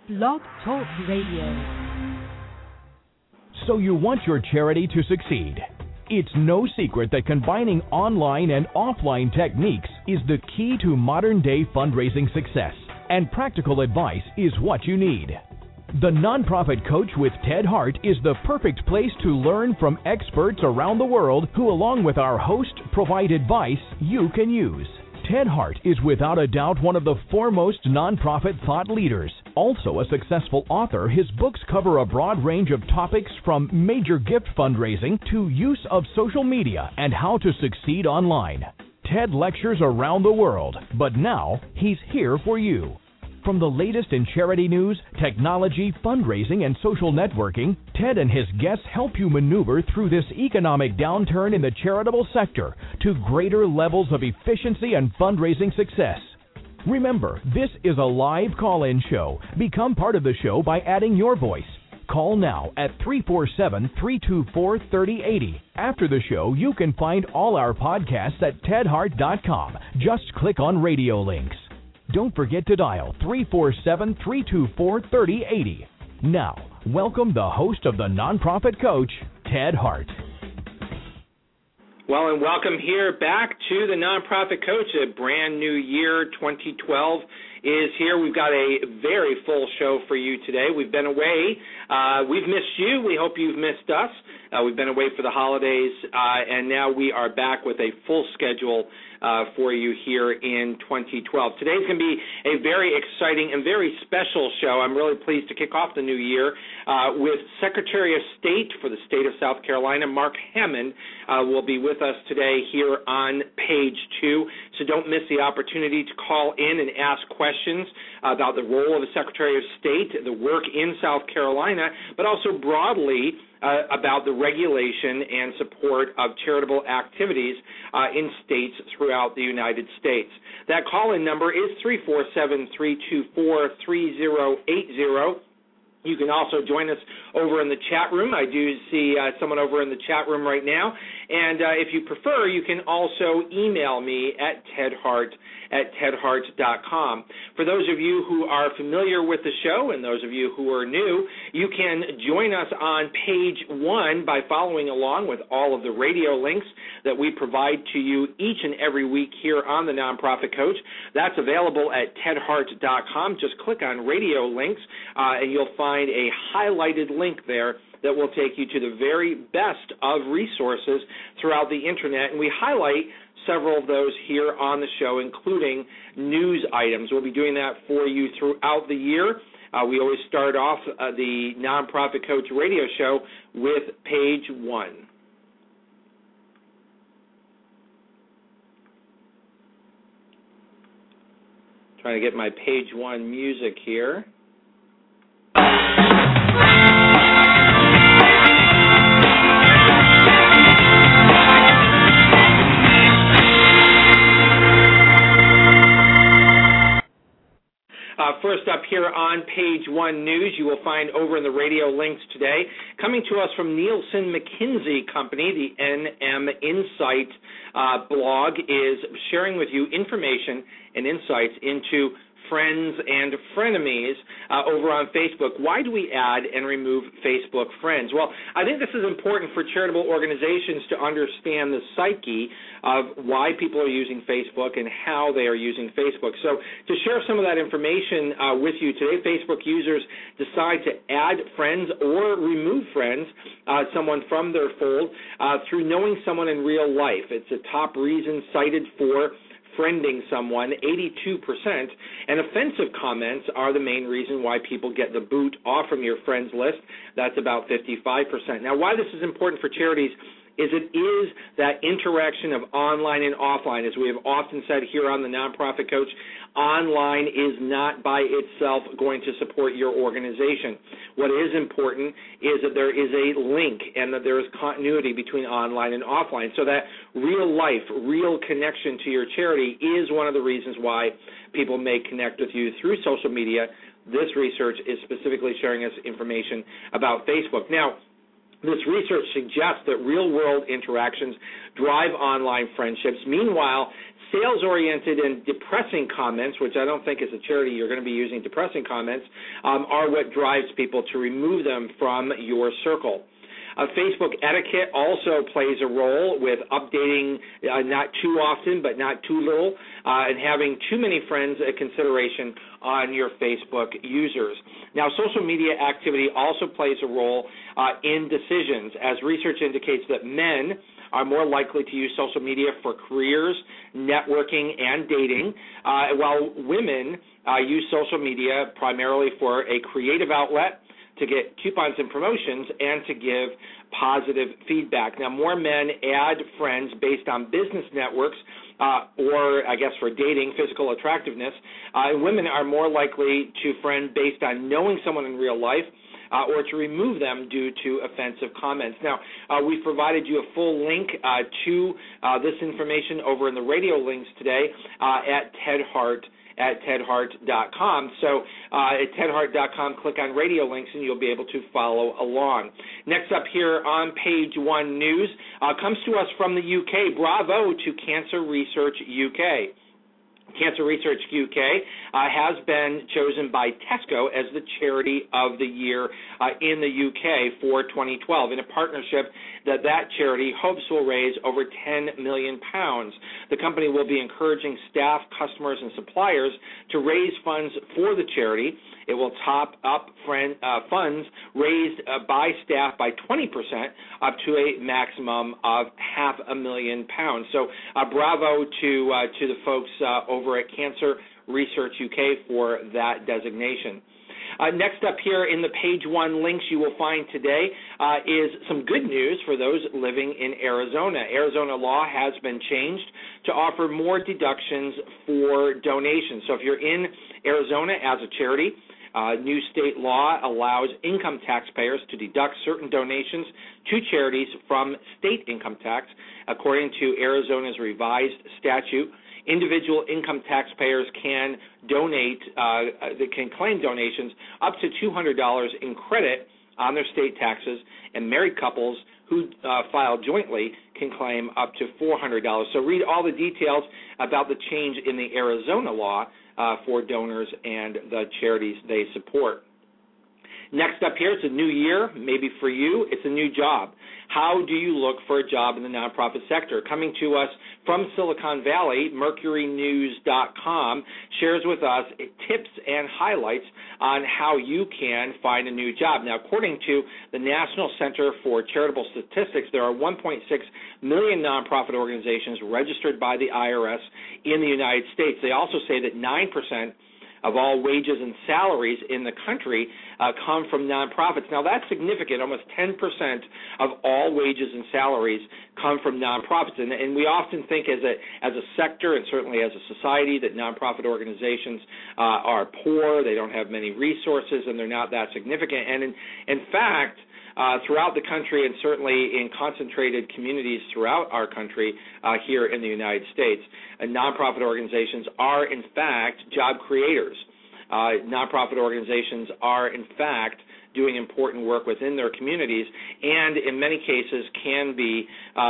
Blog Talk Radio. So you want your charity to succeed. It's no secret that combining online and offline techniques is the key to modern-day fundraising success, and practical advice is what you need. The Nonprofit Coach with Ted Hart is the perfect place to learn from experts around the world who, along with our host, provide advice you can use. Ted Hart is without a doubt one of the foremost nonprofit thought leaders. Also a successful author, his books cover a broad range of topics from major gift fundraising to use of social media and how to succeed online. Ted lectures around the world, but now he's here for you. From the latest in charity news, technology, fundraising, and social networking, Ted and his guests help you maneuver through this economic downturn in the charitable sector to greater levels of efficiency and fundraising success. Remember, this is a live call-in show. Become part of the show by adding your voice. Call now at 347-324-3080. After the show, you can find all our podcasts at tedhart.com. Just click on radio links. Don't forget to dial 347-324-3080. Now, welcome the host of the Nonprofit Coach, Ted Hart. Well, and welcome here back to the Nonprofit Coach. A brand new year, 2012, is here. We've got a very full show for you today. We've been away. We've missed you. We hope you've missed us. We've been away for the holidays, and now we are back with a full schedule for you here in 2012. Today's going to be a very exciting and very special show. I'm really pleased to kick off the new year with Secretary of State for the state of South Carolina, Mark Hammond, will be with us today here on page 2. So don't miss the opportunity to call in and ask questions about the role of the Secretary of State, the work in South Carolina, but also broadly about the regulation and support of charitable activities in states throughout the United States. That call-in number is 347-324-3080. You can also join us over in the chat room. I do see someone over in the chat room right now. And if you prefer, you can also email me at tedhart@tedhart.com. For those of you who are familiar with the show and those of you who are new, you can join us on page 1 by following along with all of the radio links that we provide to you each and every week here on the Nonprofit Coach. That's available at tedhart.com. Just click on radio links and you'll find a highlighted link there that will take you to the very best of resources throughout the Internet. And we highlight several of those here on the show, including news items. We'll be doing that for you throughout the year. We always start off the Nonprofit Coach radio show with page 1. Trying to get my page 1 music here. First up here on page 1 news, you will find over in the radio links today, coming to us from Nielsen McKinsey Company, the NM Insight blog is sharing with you information and insights into friends and frenemies over on Facebook. Why do we add and remove Facebook friends? Well, I think this is important for charitable organizations to understand the psyche of why people are using Facebook and how they are using Facebook. So to share some of that information with you today, Facebook users decide to add friends or remove friends, someone from their fold, through knowing someone in real life. It's a top reason cited for friending someone, 82%, and offensive comments are the main reason why people get the boot off from your friends list. That's about 55%. Now, why this is important for charities is it is that interaction of online and offline. As we have often said here on the Nonprofit Coach, online is not by itself going to support your organization. What is important is that there is a link and that there is continuity between online and offline, so that real life, real connection to your charity is one of the reasons why people may connect with you through social media. This research is specifically sharing us information about Facebook. Now, This research suggests that real-world interactions drive online friendships. Meanwhile, sales-oriented and depressing comments, which I don't think as a charity you're going to be using depressing comments, are what drives people to remove them from your circle. Facebook etiquette also plays a role with updating not too often but not too little, and having too many friends a consideration on your Facebook users. Now, social media activity also plays a role in decisions, as research indicates that men are more likely to use social media for careers, networking, and dating, while women use social media primarily for a creative outlet, to get coupons and promotions, and to give positive feedback. Now, more men add friends based on business networks or, I guess, for dating, physical attractiveness. Women are more likely to friend based on knowing someone in real life or to remove them due to offensive comments. Now, we've provided you a full link to this information over in the radio links today at tedhart.com. So at tedhart.com, click on radio links and you'll be able to follow along. Next up here on Page One News comes to us from the UK. Bravo to Cancer Research UK. Cancer Research UK has been chosen by Tesco as the Charity of the Year in the UK for 2012 in a partnership that charity hopes will raise over £10 million. The company will be encouraging staff, customers, and suppliers to raise funds for the charity. It will top up funds raised by staff by 20%, up to a maximum of £500,000. So bravo to the folks over at Cancer Research UK for that designation. Next up here in the Page One links you will find today is some good news for those living in Arizona. Arizona law has been changed to offer more deductions for donations. So if you're in Arizona as a charity, new state law allows income taxpayers to deduct certain donations to charities from state income tax. According to Arizona's revised statute, individual income taxpayers can claim donations up to $200 in credit on their state taxes, and married couples who file jointly can claim up to $400. So read all the details about the change in the Arizona law for donors and the charities they support. Next up here, it's a new year. Maybe for you, it's a new job. How do you look for a job in the nonprofit sector? Coming to us from Silicon Valley, MercuryNews.com shares with us tips and highlights on how you can find a new job. Now, according to the National Center for Charitable Statistics, there are 1.6 million nonprofit organizations registered by the IRS in the United States. They also say that 9% of all wages and salaries in the country come from nonprofits. Now, that's significant. Almost 10% of all wages and salaries come from nonprofits. And we often think as a sector and certainly as a society that nonprofit organizations are poor, they don't have many resources, and they're not that significant. And in fact, throughout the country and certainly in concentrated communities throughout our country here in the United States, nonprofit organizations are, in fact, job creators. Nonprofit organizations are, in fact, doing important work within their communities and in many cases can be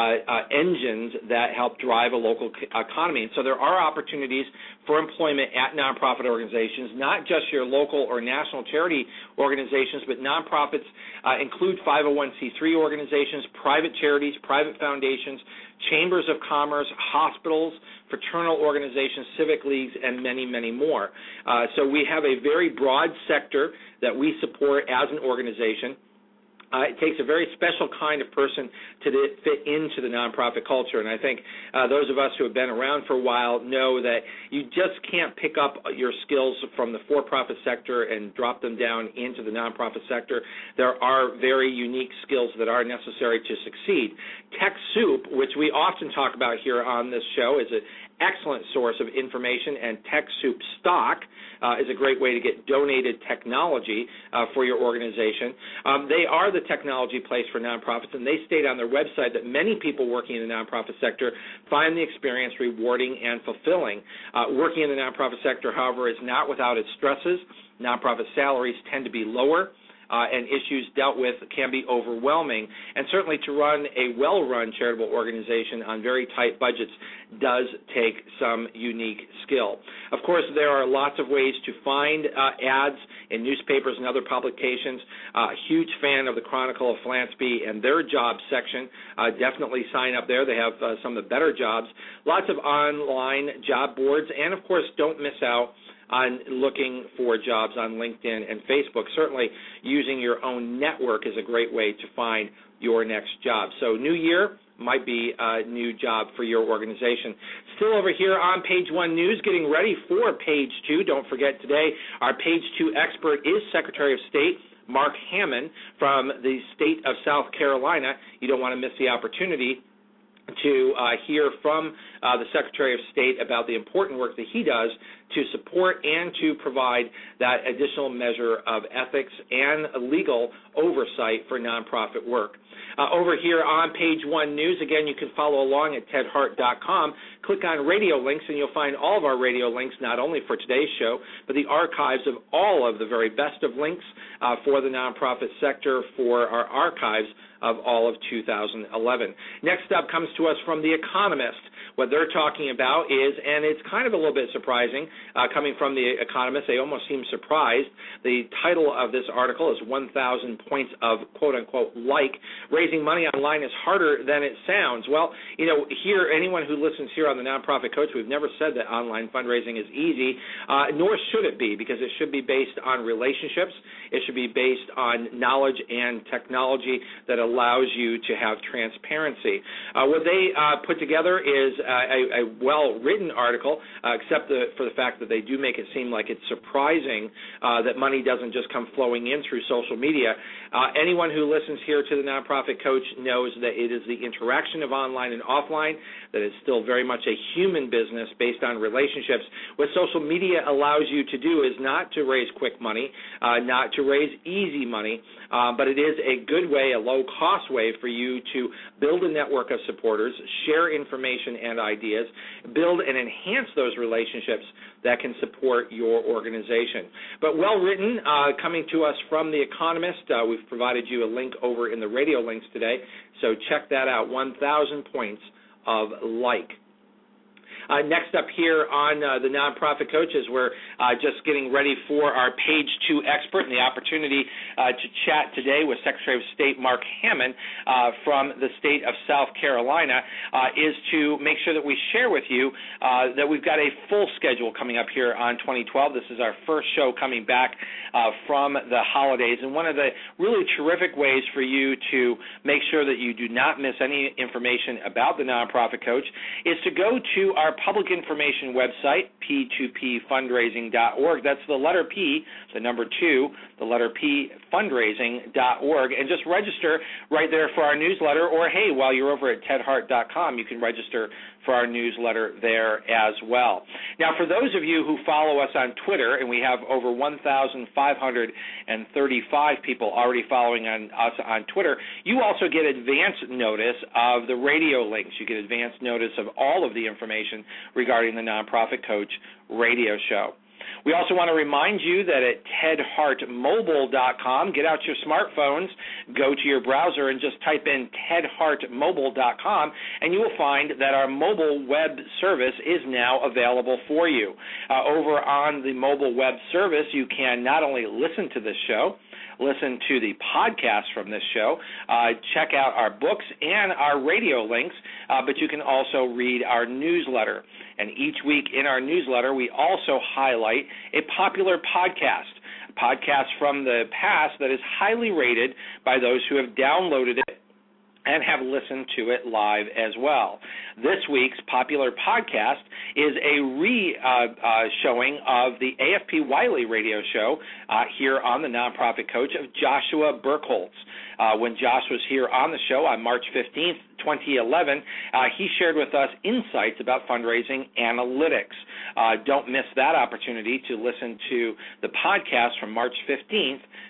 engines that help drive a local economy. And so there are opportunities for employment at nonprofit organizations, not just your local or national charity organizations, but nonprofits include 501c3 organizations, private charities, private foundations, chambers of commerce, hospitals, fraternal organizations, civic leagues, and many, many more. So we have a very broad sector that we support as an organization. It takes a very special kind of person to fit into the nonprofit culture, and I think those of us who have been around for a while know that you just can't pick up your skills from the for-profit sector and drop them down into the nonprofit sector. There are very unique skills that are necessary to succeed. TechSoup, which we often talk about here on this show, is an excellent source of information, and TechSoup stock is a great way to get donated technology for your organization. They are the technology place for nonprofits, and they state on their website that many people working in the nonprofit sector find the experience rewarding and fulfilling. Working in the nonprofit sector, however, is not without its stresses. Nonprofit salaries tend to be lower. and issues dealt with can be overwhelming. And certainly to run a well-run charitable organization on very tight budgets does take some unique skill. Of course, there are lots of ways to find ads in newspapers and other publications. Huge fan of the Chronicle of Philanthropy and their jobs section. Definitely sign up there. They have some of the better jobs. Lots of online job boards, and of course, don't miss out on looking for jobs on LinkedIn and Facebook. Certainly, using your own network is a great way to find your next job. So, new year might be a new job for your organization. Still over here on Page 1 News, getting ready for Page 2. Don't forget today, our Page 2 expert is Secretary of State Mark Hammond from the state of South Carolina. You don't want to miss the opportunity to hear from the Secretary of State about the important work that he does to support and to provide that additional measure of ethics and legal oversight for nonprofit work. Over here on Page 1 News, again, you can follow along at tedhart.com. Click on radio links, and you'll find all of our radio links, not only for today's show, but the archives of all of the very best of links for the nonprofit sector, for our archives of all of 2011. Next up comes to us from The Economist. What they're talking about is, and it's kind of a little bit surprising, coming from The Economist, they almost seem surprised. The title of this article is 1,000 Points of Quote-Unquote Like. Raising money online is harder than it sounds. Well, you know, here, anyone who listens here on the Nonprofit Coach, we've never said that online fundraising is easy, nor should it be, because it should be based on relationships. It should be based on knowledge and technology that allows you to have transparency. What they put together is a well-written article, except for the fact that they do make it seem like it's surprising that money doesn't just come flowing in through social media. Anyone who listens here to the Nonprofit Coach knows that it is the interaction of online and offline, that it's still very much a human business based on relationships. What social media allows you to do is not to raise quick money, not to raise easy money, but it is a good way, a low-cost way for you to build a network of supporters, share information and ideas, build and enhance those relationships that can support your organization. But well-written, coming to us from The Economist. We've provided you a link over in the radio links today, so check that out, 1,000 Points of Like. Next up here on the Nonprofit Coaches, we're just getting ready for our Page 2 expert, and the opportunity to chat today with Secretary of State Mark Hammond from the state of South Carolina is to make sure that we share with you that we've got a full schedule coming up here on 2012. This is our first show coming back from the holidays, and one of the really terrific ways for you to make sure that you do not miss any information about the Nonprofit Coach is to go to our public information website, p2pfundraising.org. That's the letter P, the number 2, the letter P, fundraising.org, and just register right there for our newsletter. Or, hey, while you're over at tedhart.com, you can register for our newsletter there as well. Now, for those of you who follow us on Twitter, and we have over 1,535 people already following us on Twitter, you also get advance notice of the radio links. You get advance notice of all of the information regarding the Nonprofit Coach radio show. We also want to remind you that at tedhartmobile.com, get out your smartphones, go to your browser, and just type in tedhartmobile.com, and you will find that our mobile web service is now available for you. Over on the mobile web service, you can not only listen to this show, listen to the podcast from this show, check out our books and our radio links, but you can also read our newsletter. And each week in our newsletter, we also highlight a popular podcast from the past that is highly rated by those who have downloaded it and have listened to it live as well. This week's popular podcast is a showing of the AFP Wiley radio show here on the Nonprofit Coach of Joshua Burkholz. When Josh was here on the show on March 15th, 2011, he shared with us insights about fundraising analytics. Don't miss that opportunity to listen to the podcast from March 15th,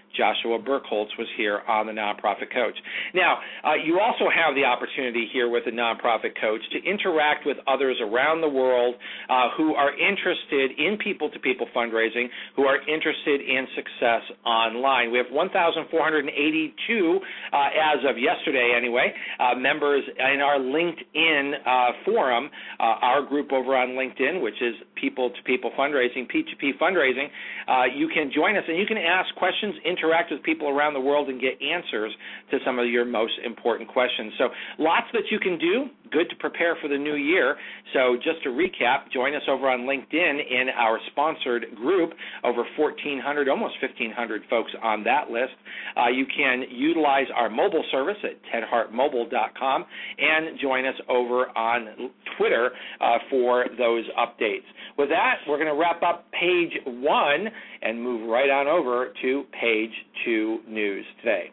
Joshua Burkholz was here on the Nonprofit Coach. Now, you also have the opportunity here with the Nonprofit Coach to interact with others around the world who are interested in people-to-people fundraising, who are interested in success online. We have 1,482, as of yesterday anyway, members in our LinkedIn forum, our group over on LinkedIn, which is People-to-People Fundraising, P2P Fundraising. You can join us and you can ask questions, interact with people around the world, and get answers to some of your most important questions. So lots that you can do. Good to prepare for the new year. So just to recap, join us over on LinkedIn in our sponsored group, over 1,400, almost 1,500 folks on that list. You can utilize our mobile service at tedhartmobile.com and join us over on Twitter for those updates. With that, we're going to wrap up page 1 and move right on over to page 2 news today.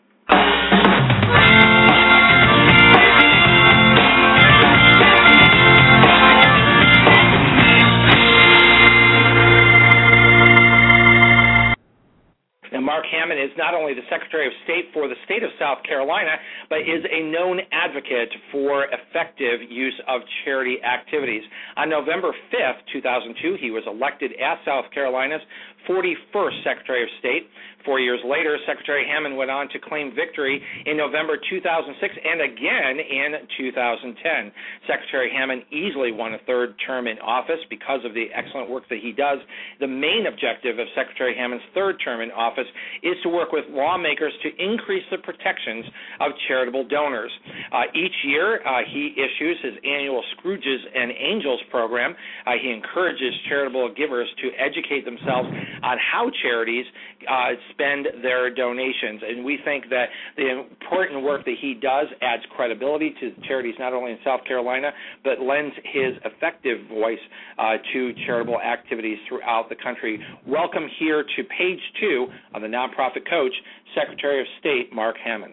Now, Mark Hammond is not only the Secretary of State for the state of South Carolina, but is a known advocate for effective use of charity activities. On November 5th, 2002, he was elected as South Carolina's 41st Secretary of State. 4 years later, Secretary Hammond went on to claim victory in November 2006 and again in 2010. Secretary Hammond easily won a third term in office because of the excellent work that he does. The main objective of Secretary Hammond's third term in office is to work with lawmakers to increase the protections of charitable donors. Each year, he issues his annual Scrooges and Angels program. He encourages charitable givers to educate themselves on how charities spend their donations. And we think that the important work that he does adds credibility to charities not only in South Carolina, but lends his effective voice to charitable activities throughout the country. Welcome here to page 2 of the Nonprofit Coach, Secretary of State Mark Hammond.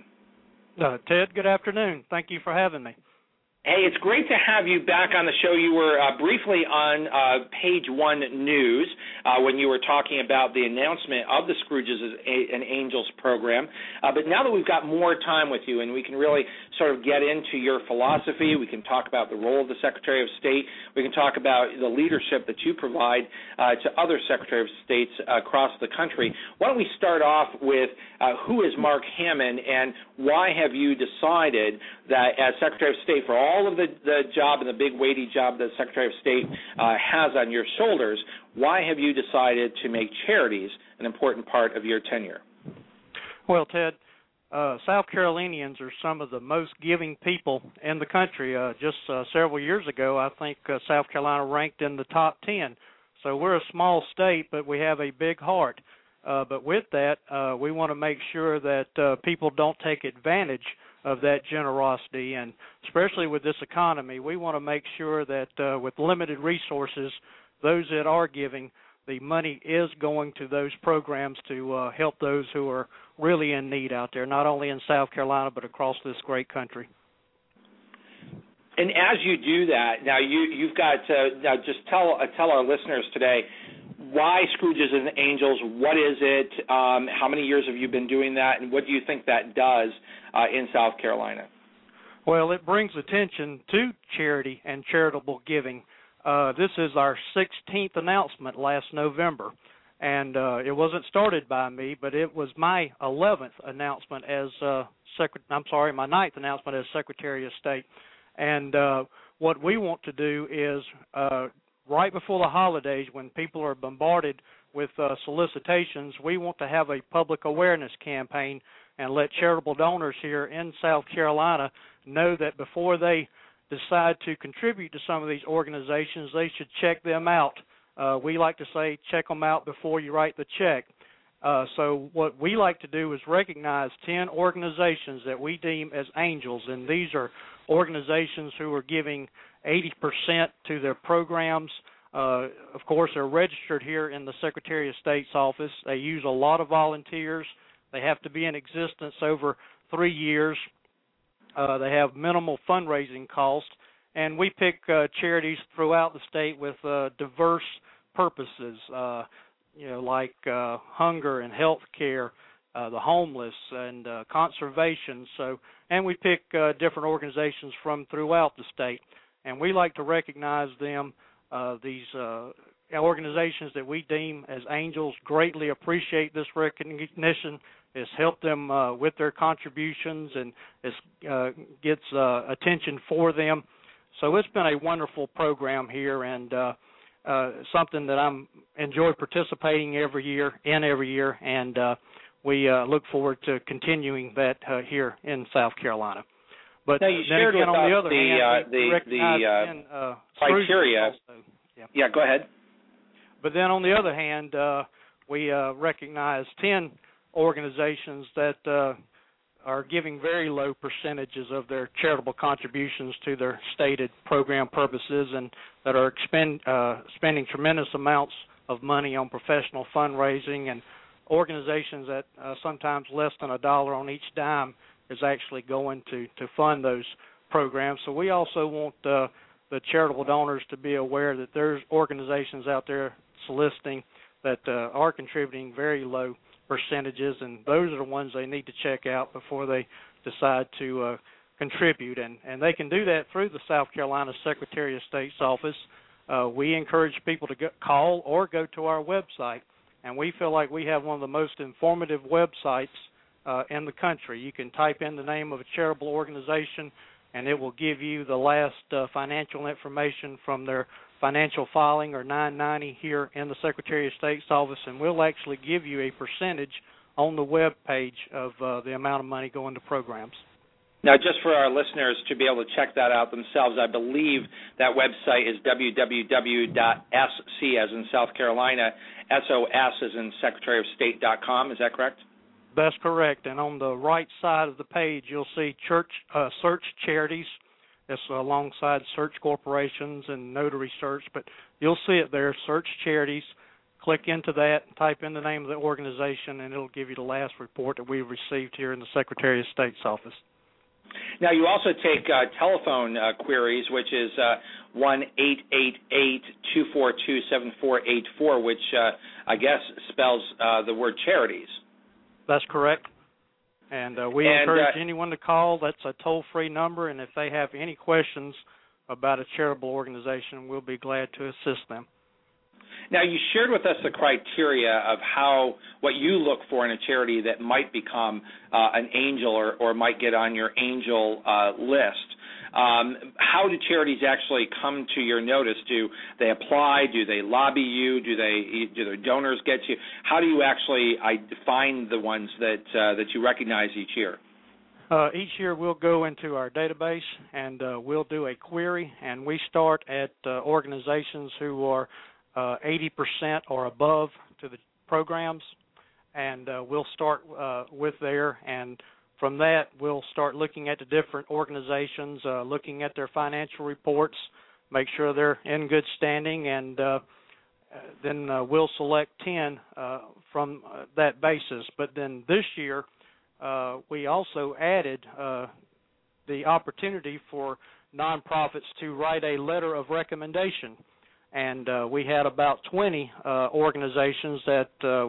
Ted, good afternoon. Thank you for having me. Hey, it's great to have you back on the show. You were briefly on page 1 news when you were talking about the announcement of the Scrooges and Angels program. But now that we've got more time with you and we can really sort of get into your philosophy, we can talk about the role of the Secretary of State, we can talk about the leadership that you provide to other Secretary of States across the country. Why don't we start off with who is Mark Hammond and why have you decided that as Secretary of State, for all of the job and the big weighty job that the Secretary of State has on your shoulders, why have you decided to make charities an important part of your tenure? Well, Ted, South Carolinians are some of the most giving people in the country. Just several years ago, I think South Carolina ranked in the top 10. So we're a small state, but we have a big heart. But with that, we want to make sure that people don't take advantage of that generosity, and especially with this economy, we want to make sure that with limited resources, those that are giving, the money is going to those programs to help those who are really in need out there, not only in South Carolina, but across this great country. And as you do that, now you've got now just tell our listeners today why Scrooges and Angels, what is it, how many years have you been doing that, and what do you think that does in South Carolina? Well, it brings attention to charity and charitable giving. This is our 16th announcement last November, and it wasn't started by me, but it was my 11th announcement as my 9th announcement as Secretary of State. And what we want to do is right before the holidays, when people are bombarded with solicitations, we want to have a public awareness campaign and let charitable donors here in South Carolina know that before they decide to contribute to some of these organizations, they should check them out. We like to say, check them out before you write the check. So what we like to do is recognize 10 organizations that we deem as angels, and these are organizations who are giving 80% to their programs. Of course, they're registered here in the Secretary of State's office. They use a lot of volunteers. They have to be in existence over 3 years. They have minimal fundraising costs, and we pick charities throughout the state with diverse purposes, like hunger and health care, the homeless, and conservation. And we pick different organizations from throughout the state, and we like to recognize them. These organizations that we deem as angels greatly appreciate this recognition. It's helped them with their contributions, and it gets attention for them. So it's been a wonderful program here, and something that I'm enjoy participating every year, and we look forward to continuing that here in South Carolina. But now you then shared again, with on the us other hand, the criteria. Yeah, go ahead. But then on the other hand, we recognize 10 organizations that are giving very low percentages of their charitable contributions to their stated program purposes, and that are spending tremendous amounts of money on professional fundraising, and organizations that sometimes less than $1 on each dime is actually going to fund those programs. So we also want the charitable donors to be aware that there's organizations out there soliciting that are contributing very low percentages, and those are the ones they need to check out before they decide to contribute. And they can do that through the South Carolina Secretary of State's office. We encourage people to call or go to our website, and we feel like we have one of the most informative websites in the country. You can type in the name of a charitable organization, and it will give you the last financial information from their financial filing or 990 here in the Secretary of State's office, and we'll actually give you a percentage on the web page of the amount of money going to programs. Now, just for our listeners to be able to check that out themselves, I believe that website is www.sc, as in South Carolina, SOS as in Secretary of State.com. Is that correct? That's correct. And on the right side of the page, you'll see search charities. It's alongside search corporations and notary search, but you'll see it there, search charities. Click into that, type in the name of the organization, and it'll give you the last report that we've received here in the Secretary of State's office. Now, you also take telephone queries, which is 1-888-242-7484, which I guess spells the word charities. That's correct. And we encourage anyone to call. That's a toll-free number, and if they have any questions about a charitable organization, we'll be glad to assist them. Now, you shared with us the criteria of what you look for in a charity that might become an angel or might get on your angel list. How do charities actually come to your notice? Do they apply? Do they lobby you? Do their donors get you? How do you actually find the ones that you recognize each year? Each year we'll go into our database and we'll do a query, and we start at organizations who are 80% or above to the programs, and we'll start with there, and from that we'll start looking at the different organizations, looking at their financial reports, make sure they're in good standing, and then we'll select 10 from that basis. But then this year we also added the opportunity for nonprofits to write a letter of recommendation. And we had about 20 organizations that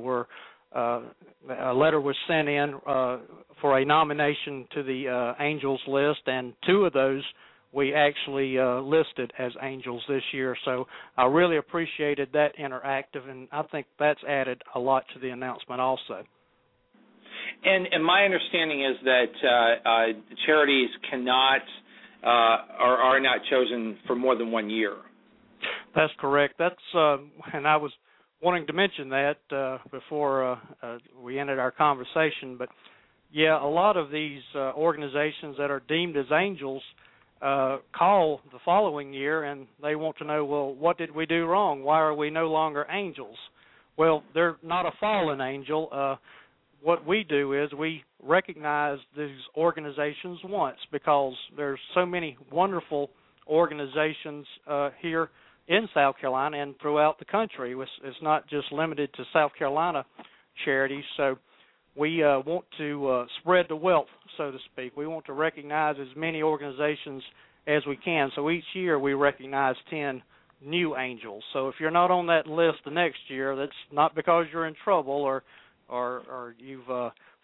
a letter was sent in for a nomination to the Angels list, and 2 of those we actually listed as Angels this year. So I really appreciated that interactive, and I think that's added a lot to the announcement also. And my understanding is that charities cannot or are not chosen for more than 1 year. That's correct. That's and I was wanting to mention that before we ended our conversation. But yeah, a lot of these organizations that are deemed as angels call the following year, and they want to know, well, what did we do wrong? Why are we no longer angels? Well, they're not a fallen angel. What we do is we recognize these organizations once, because there's so many wonderful organizations here in South Carolina and throughout the country. It's not just limited to South Carolina charities. So we want to spread the wealth, so to speak. We want to recognize as many organizations as we can. So each year we recognize 10 new angels. So if you're not on that list the next year, that's not because you're in trouble or you've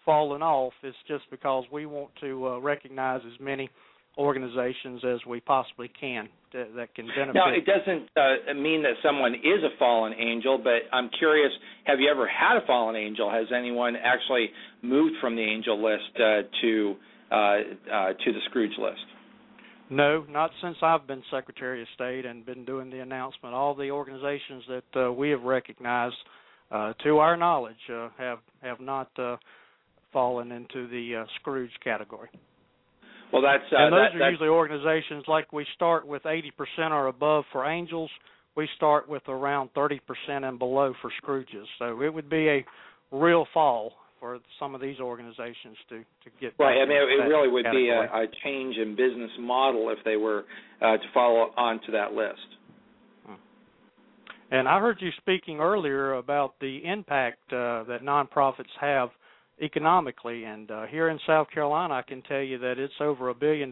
fallen off. It's just because we want to recognize as many organizations as we possibly can that can benefit. Now, it doesn't mean that someone is a fallen angel, but I'm curious, have you ever had a fallen angel? Has anyone actually moved from the angel list to the Scrooge list? No, not since I've been Secretary of State and been doing the announcement. All the organizations that we have recognized, to our knowledge, have not fallen into the Scrooge category. Well, that's and those are usually organizations like we start with 80% or above for angels. We start with around 30% and below for Scrooges. So it would be a real fall for some of these organizations to get right. I mean, it really would category. be a change in business model if they were to follow on to that list. And I heard you speaking earlier about the impact that nonprofits have economically, and here in South Carolina, I can tell you that it's over $1 billion,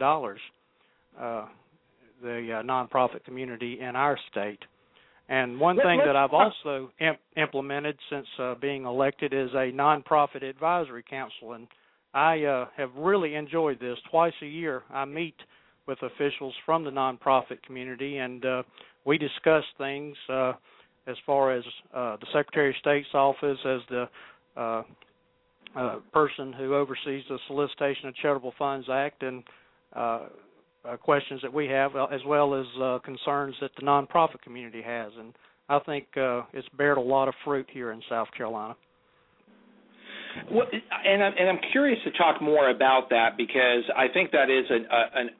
the nonprofit community in our state. And one thing that I've also implemented since being elected is a nonprofit advisory council, and I have really enjoyed this. Twice a year, I meet with officials from the nonprofit community, and we discuss things as far as the Secretary of State's office, as the person who oversees the Solicitation of Charitable Funds Act, and questions that we have, as well as concerns that the nonprofit community has. And I think it's bared a lot of fruit here in South Carolina. Well, and I'm curious to talk more about that, because I think that is an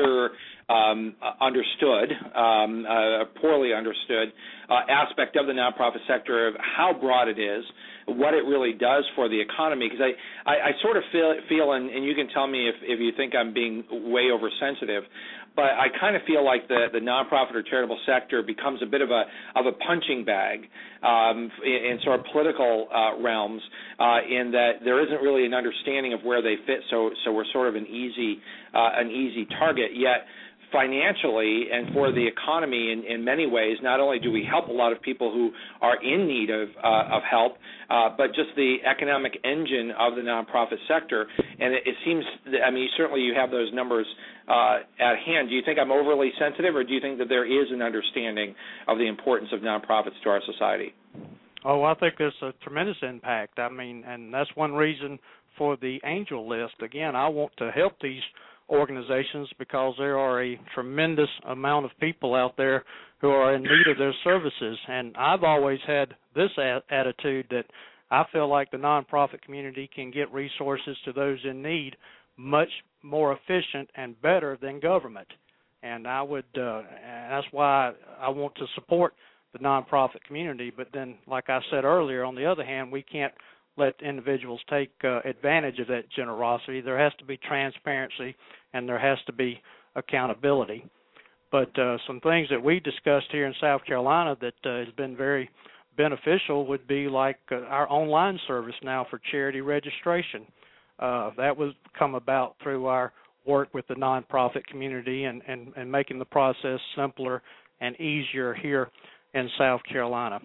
understood, poorly understood aspect of the nonprofit sector, of how broad it is, what it really does for the economy. Because I sort of feel, and you can tell me if you think I'm being way oversensitive, but I kind of feel like the nonprofit or charitable sector becomes a bit of a punching bag in sort of political realms, in that there isn't really an understanding of where they fit. So we're sort of an easy target. Yet financially and for the economy in many ways, not only do we help a lot of people who are in need of help, but just the economic engine of the nonprofit sector. And it seems, I mean, certainly you have those numbers at hand. Do you think I'm overly sensitive, or do you think that there is an understanding of the importance of nonprofits to our society? Oh, I think there's a tremendous impact. I mean, and that's one reason for the angel list. Again, I want to help these organizations because there are a tremendous amount of people out there who are in need of their services. And I've always had this attitude that I feel like the nonprofit community can get resources to those in need much more efficient and better than government. And I would, and that's why I want to support the nonprofit community. But then, like I said earlier, on the other hand, we can't let individuals take advantage of that generosity. There has to be transparency, and there has to be accountability. But some things that we discussed here in South Carolina that has been very beneficial would be like our online service now for charity registration. That was come about through our work with the nonprofit community and making the process simpler and easier here in South Carolina.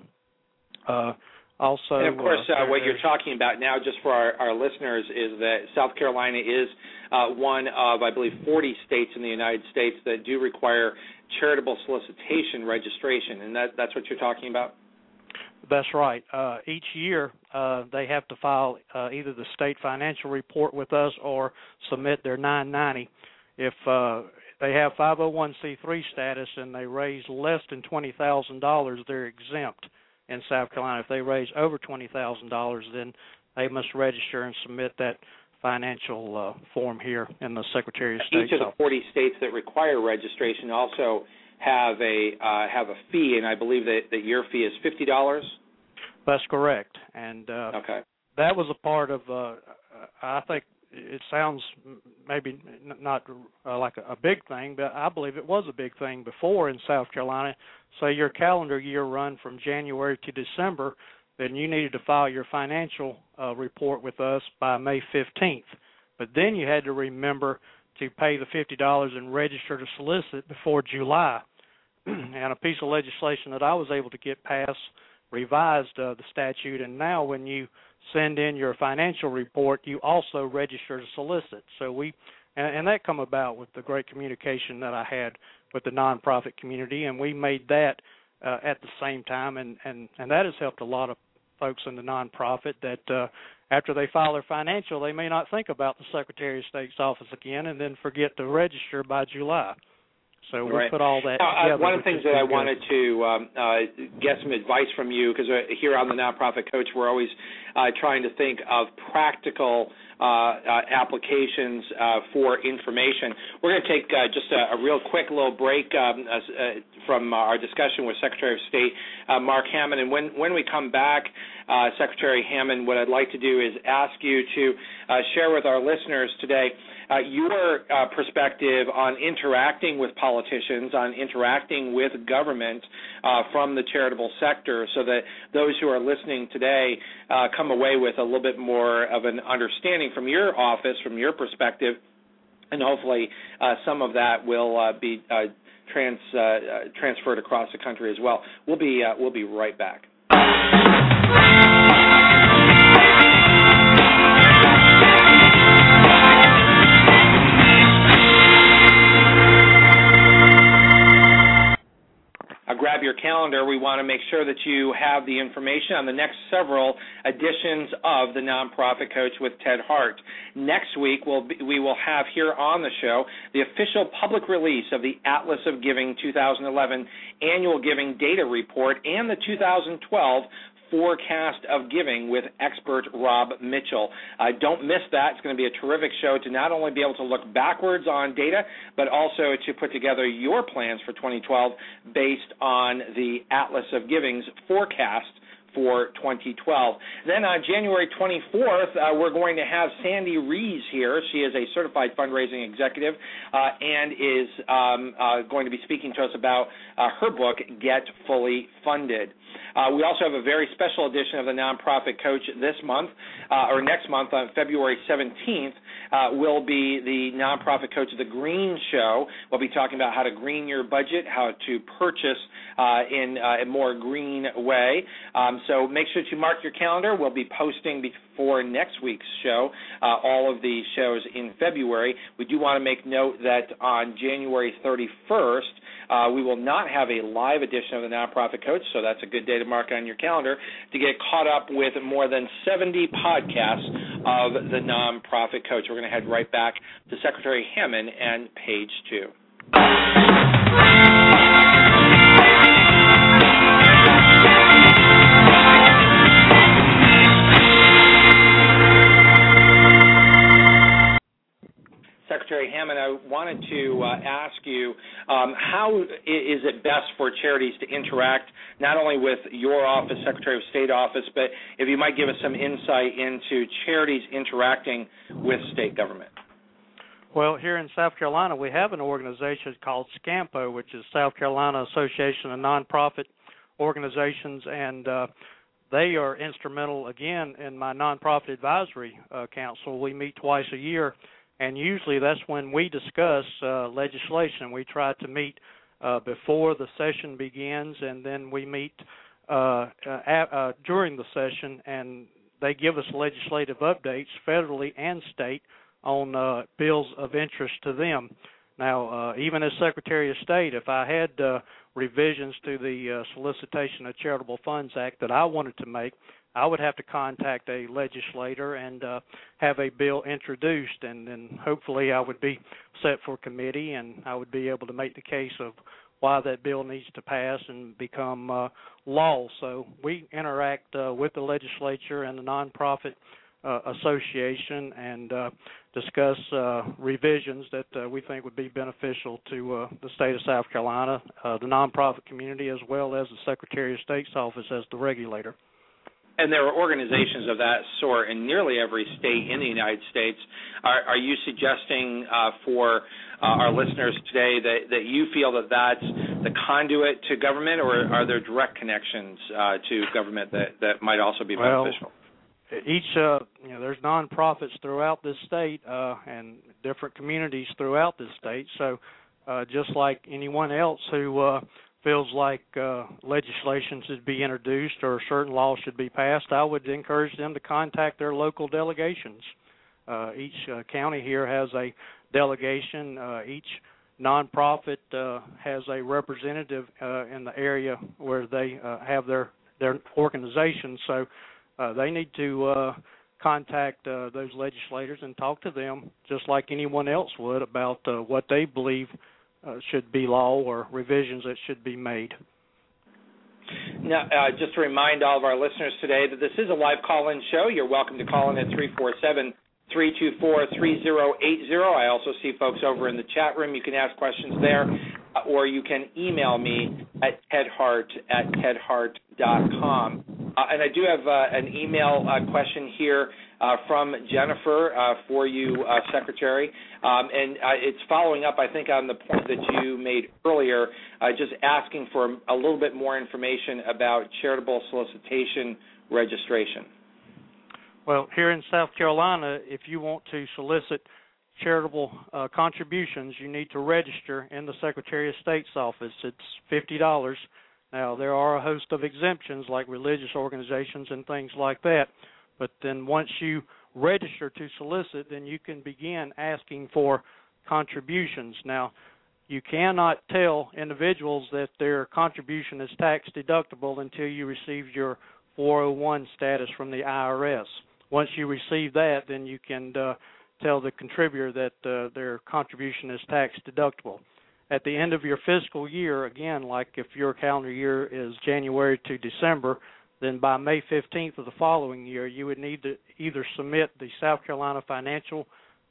Also, and of course, what you're talking about now, just for our listeners, is that South Carolina is one of, I believe, 40 states in the United States that do require charitable solicitation registration, and that's what you're talking about? That's right. Each year, they have to file either the state financial report with us or submit their 990. If they have 501c3 status and they raise less than $20,000, they're exempt in South Carolina. If they raise over $20,000, then they must register and submit that financial form here in the Secretary of State. Each of the 40 states that require registration also have a fee, and I believe that your fee is $50. That's correct, and okay. That was a part of. I think it sounds maybe not like a big thing, but I believe it was a big thing before in South Carolina. Say your calendar year run from January to December, then you needed to file your financial report with us by May 15th. But then you had to remember to pay the $50 and register to solicit before July. And a piece of legislation that I was able to get passed revised the statute, and now when you send in your financial report, you also register to solicit. So and that come about with the great communication that I had with the nonprofit community, and we made that at the same time, and that has helped a lot of folks in the nonprofit that after they file their financial, they may not think about the Secretary of State's office again and then forget to register by July. So we put all that together. One of the things that I wanted to get some advice from you, because here on the Nonprofit Coach, we're always trying to think of practical applications for information. We're going to take just a real quick little break from our discussion with Secretary of State Mark Hammond. And when we come back, Secretary Hammond, what I'd like to do is ask you to share with our listeners today your perspective on interacting with politicians, on interacting with government from the charitable sector, so that those who are listening today come away with a little bit more of an understanding from your office, from your perspective, and hopefully some of that will be transferred across the country as well. We'll be right back. Grab your calendar. We want to make sure that you have the information on the next several editions of the Nonprofit Coach with Ted Hart. Next week, we will have here on the show the official public release of the Atlas of Giving 2011 Annual Giving Data Report and the 2012 Forecast of Giving with expert Rob Mitchell. Don't miss that. It's going to be a terrific show to not only be able to look backwards on data, but also to put together your plans for 2012 based on the Atlas of Giving's forecast for 2012. Then on January 24th, we're going to have Sandy Rees here. She is a certified fundraising executive and is going to be speaking to us about her book, Get Fully Funded. We also have a very special edition of the Nonprofit Coach this month, or next month on February 17th, will be the Nonprofit Coach of the Green Show. We'll be talking about how to green your budget, how to purchase in a more green way. So make sure to mark your calendar. We'll be posting before next week's show all of the shows in February. We do want to make note that on January 31st, we will not have a live edition of the Nonprofit Coach, so that's a good day to mark on your calendar to get caught up with more than 70 podcasts of the Nonprofit Coach. We're going to head right back to Secretary Hammond and page 2. Secretary Hammond, I wanted to ask you, how is it best for charities to interact not only with your office, Secretary of State office, but if you might give us some insight into charities interacting with state government? Well, here in South Carolina, we have an organization called SCAMPO, which is South Carolina Association of Nonprofit Organizations, and they are instrumental, again, in my Nonprofit Advisory Council. We meet twice a year, and usually that's when we discuss legislation. We try to meet before the session begins, and then we meet during the session, and they give us legislative updates, federally and state, on bills of interest to them. Now, even as Secretary of State, if I had revisions to the Solicitation of Charitable Funds Act that I wanted to make, I would have to contact a legislator and have a bill introduced, and then hopefully I would be set for committee, and I would be able to make the case of why that bill needs to pass and become law. So we interact with the legislature and the nonprofit association and discuss revisions that we think would be beneficial to the state of South Carolina, the nonprofit community, as well as the Secretary of State's office as the regulator. And there are organizations of that sort in nearly every state in the United States. Are you suggesting for our listeners today that you feel that that's the conduit to government, or are there direct connections to government that might also be beneficial? Each, there's nonprofits throughout this state and different communities throughout this state. So just like anyone else who feels like legislation should be introduced or certain laws should be passed, I would encourage them to contact their local delegations. Each county here has a delegation. Each nonprofit has a representative in the area where they have their organization. So they need to contact those legislators and talk to them just like anyone else would about what they believe should be law or revisions that should be made. Now, just to remind all of our listeners today that this is a live call-in show. You're welcome to call in at 347-324-3080. I also see folks over in the chat room. You can ask questions there, or you can email me at tedhart@tedhart.com. And I do have an email question here from Jennifer for you, Secretary. And it's following up, I think, on the point that you made earlier, just asking for a little bit more information about charitable solicitation registration. Well, here in South Carolina, if you want to solicit charitable contributions, you need to register in the Secretary of State's office. It's $50. Now, there are a host of exemptions like religious organizations and things like that, but then once you register to solicit, then you can begin asking for contributions. Now, you cannot tell individuals that their contribution is tax deductible until you receive your 401 status from the IRS. Once you receive that, then you can tell the contributor that their contribution is tax deductible. At the end of your fiscal year, again, like if your calendar year is January to December, then by May 15th of the following year, you would need to either submit the South Carolina financial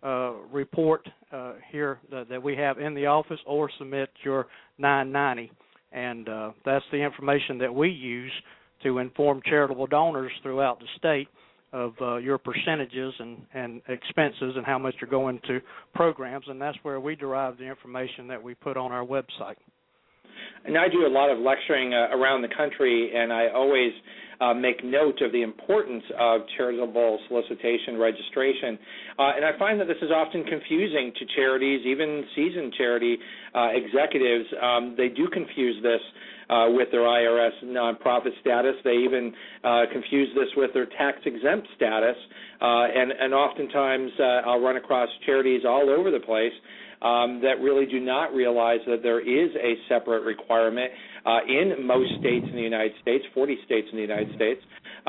report here that we have in the office or submit your 990. And that's the information that we use to inform charitable donors throughout the state of your percentages and expenses and how much you're going to programs, and that's where we derive the information that we put on our website. And I do a lot of lecturing around the country, and I always make note of the importance of charitable solicitation registration. And I find that this is often confusing to charities, even seasoned charity executives. They do confuse this with their IRS nonprofit status. They even confuse this with their tax-exempt status. And oftentimes I'll run across charities all over the place that really do not realize that there is a separate requirement in most states in the United States, 40 states in the United States,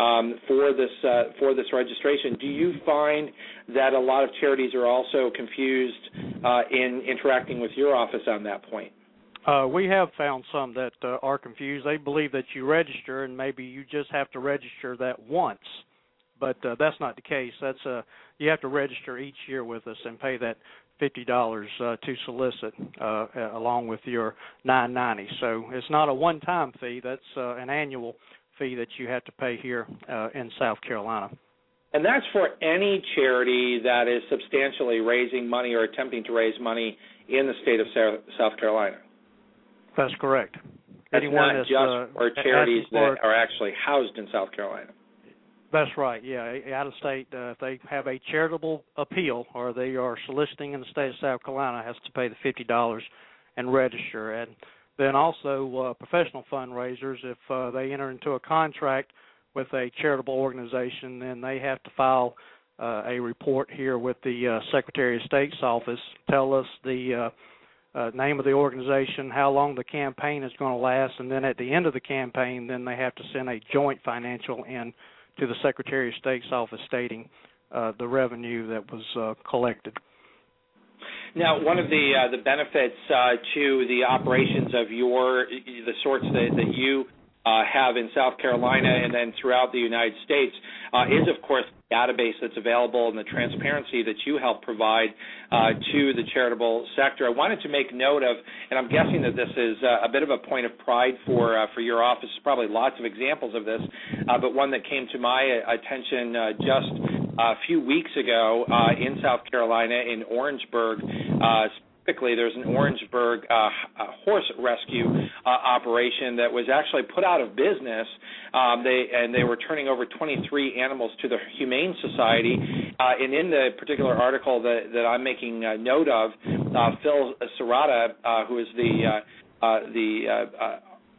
for this registration. Do you find that a lot of charities are also confused in interacting with your office on that point? We have found some that are confused. They believe that you register and maybe you just have to register that once, but that's not the case. That's you have to register each year with us and pay that $50 to solicit along with your $9.90. So it's not a one-time fee. That's an annual fee that you have to pay here in South Carolina. And that's for any charity that is substantially raising money or attempting to raise money in the state of South Carolina. That's correct. That's not just for charities that are actually housed in South Carolina. That's right, yeah. Out of state, if they have a charitable appeal or they are soliciting in the state of South Carolina, has to pay the $50 and register. And then also professional fundraisers, if they enter into a contract with a charitable organization, then they have to file a report here with the Secretary of State's office, tell us the name of the organization, how long the campaign is going to last, and then at the end of the campaign, then they have to send a joint financial in to the Secretary of State's office stating the revenue that was collected. Now, one of the benefits to the operations of the sorts that you have in South Carolina and then throughout the United States is, of course, the database that's available and the transparency that you help provide to the charitable sector. I wanted to make note of, and I'm guessing that this is a bit of a point of pride for your office. There's probably lots of examples of this, but one that came to my attention just a few weeks ago in South Carolina in Orangeburg. Specifically, there's an Orangeburg horse rescue operation that was actually put out of business. They were turning over 23 animals to the Humane Society. And in the particular article that I'm making note of, Phil Serrata, who is the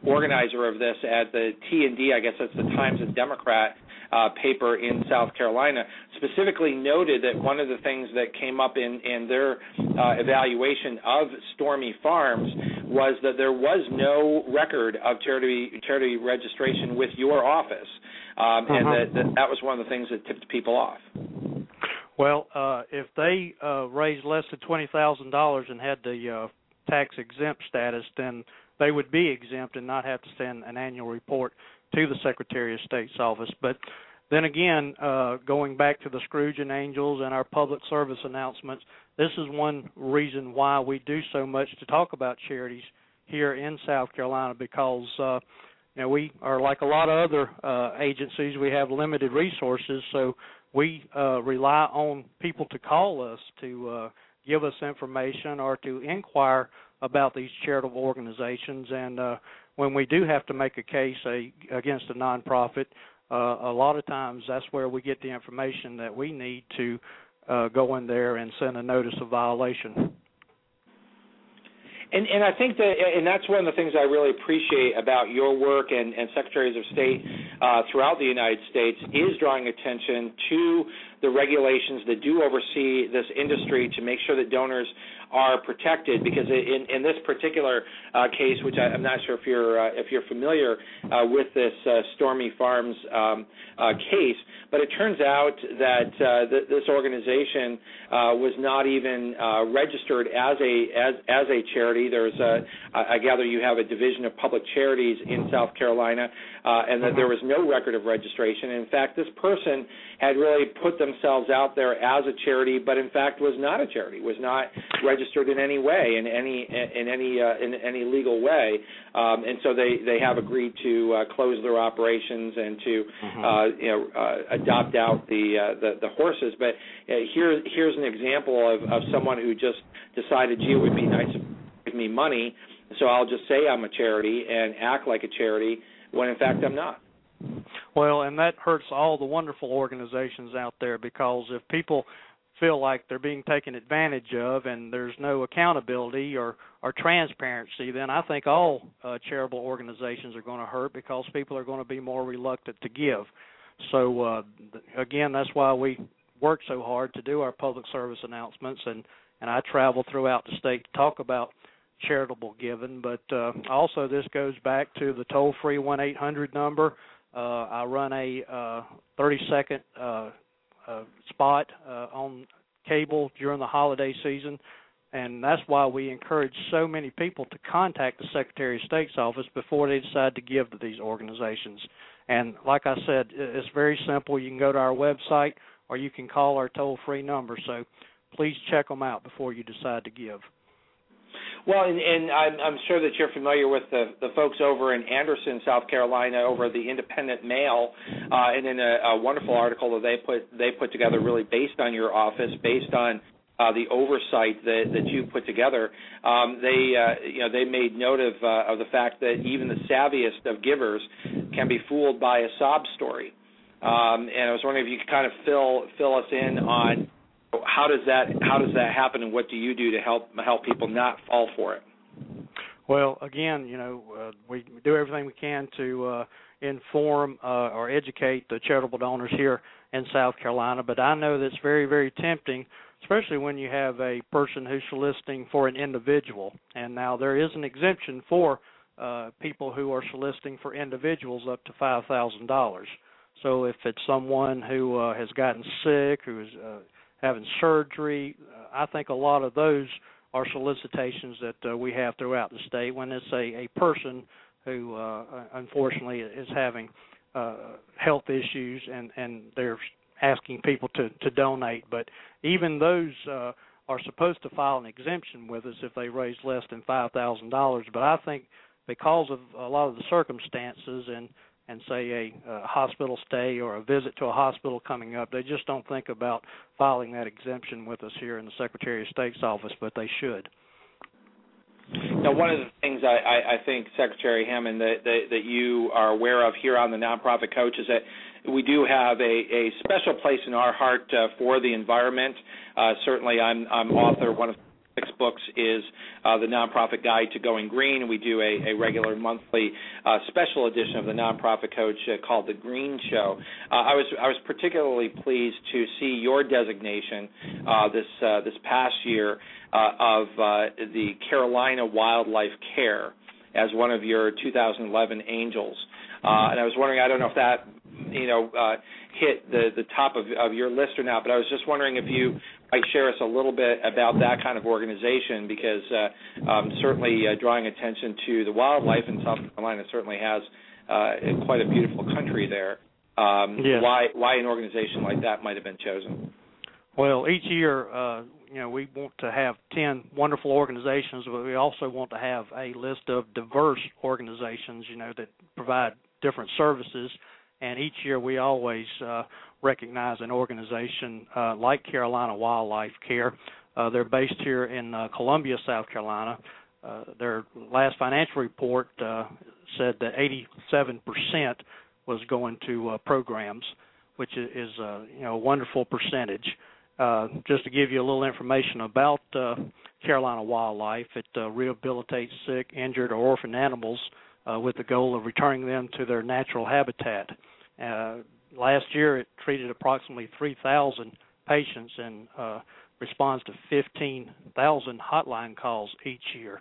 organizer of this at the T&D, I guess that's the Times and Democrat paper in South Carolina, specifically noted that one of the things that came up in their evaluation of Stormy Farms was that there was no record of charity registration with your office, and that was one of the things that tipped people off. Well, if they raised less than $20,000 and had the tax-exempt status, then they would be exempt and not have to send an annual report to the Secretary of State's office. But then again, going back to the Scrooge and Angels and our public service announcements, this is one reason why we do so much to talk about charities here in South Carolina, because we are like a lot of other agencies. We have limited resources, so we rely on people to call us to give us information or to inquire about these charitable organizations. And when we do have to make a case against a nonprofit, a lot of times that's where we get the information that we need to go in there and send a notice of violation. And I think that's one of the things I really appreciate about your work and Secretaries of State throughout the United States is drawing attention to the regulations that do oversee this industry to make sure that donors are protected. Because in this particular case, which I'm not sure if you're familiar with this Stormy Farms case, but it turns out that this organization was not even registered as a charity. There's I gather you have a division of public charities in South Carolina, and that there was no record of registration. In fact, this person had really put themselves out there as a charity, but in fact was not a charity, was not registered in any way, in any legal way, and so they have agreed to close their operations and to adopt out the horses. But here's an example of someone who just decided, gee, it would be nice to give me money, so I'll just say I'm a charity and act like a charity when in fact I'm not. Well, and that hurts all the wonderful organizations out there, because if people feel like they're being taken advantage of and there's no accountability or transparency, then I think all charitable organizations are going to hurt, because people are going to be more reluctant to give. So, again, that's why we work so hard to do our public service announcements, and I travel throughout the state to talk about charitable giving. But also this goes back to the toll-free 1-800 number. I run a 30-second spot on cable during the holiday season, and that's why we encourage so many people to contact the Secretary of State's office before they decide to give to these organizations. And like I said, it's very simple. You can go to our website or you can call our toll-free number, so please check them out before you decide to give. Well, and I'm sure that you're familiar with the folks over in Anderson, South Carolina, over the Independent Mail, and in a wonderful article that they put together, really based on your office, based on the oversight that you put together. They made note of the fact that even the savviest of givers can be fooled by a sob story. And I was wondering if you could kind of fill us in on how does that happen, and what do you do to help people not fall for it? Well, again, we do everything we can to inform or educate the charitable donors here in South Carolina, but I know that's very, very tempting, especially when you have a person who's soliciting for an individual. And now there is an exemption for people who are soliciting for individuals up to $5,000. So if it's someone who has gotten sick, who is having surgery, I think a lot of those are solicitations that we have throughout the state when it's a person who unfortunately is having health issues and they're asking people to donate. But even those are supposed to file an exemption with us if they raise less than $5,000. But I think because of a lot of the circumstances and say a hospital stay or a visit to a hospital coming up, they just don't think about filing that exemption with us here in the Secretary of State's office, but they should. Now, one of the things I think, Secretary Hammond, that you are aware of here on the Nonprofit Coach is that we do have a special place in our heart for the environment. Certainly, I'm author, one of books is the Nonprofit Guide to Going Green. We do a regular monthly special edition of the Nonprofit Coach called The Green Show. I was particularly pleased to see your designation this past year of the Carolina Wildlife Care as one of your 2011 Angels. And I was wondering, I don't know if that hit the top of your list or not, but I was just wondering if you might share us a little bit about that kind of organization, because certainly drawing attention to the wildlife in South Carolina certainly has quite a beautiful country there. Yes. Why an organization like that might have been chosen? Well, each year, we want to have 10 wonderful organizations, but we also want to have a list of diverse organizations, that provide different services. And each year we always recognize an organization like Carolina Wildlife Care. They're based here in Columbia, South Carolina. Their last financial report said that 87% was going to programs, which is a wonderful percentage. Just to give you a little information about Carolina Wildlife, it rehabilitates sick, injured, or orphaned animals with the goal of returning them to their natural habitat. Last year, it treated approximately 3,000 patients and responds to 15,000 hotline calls each year.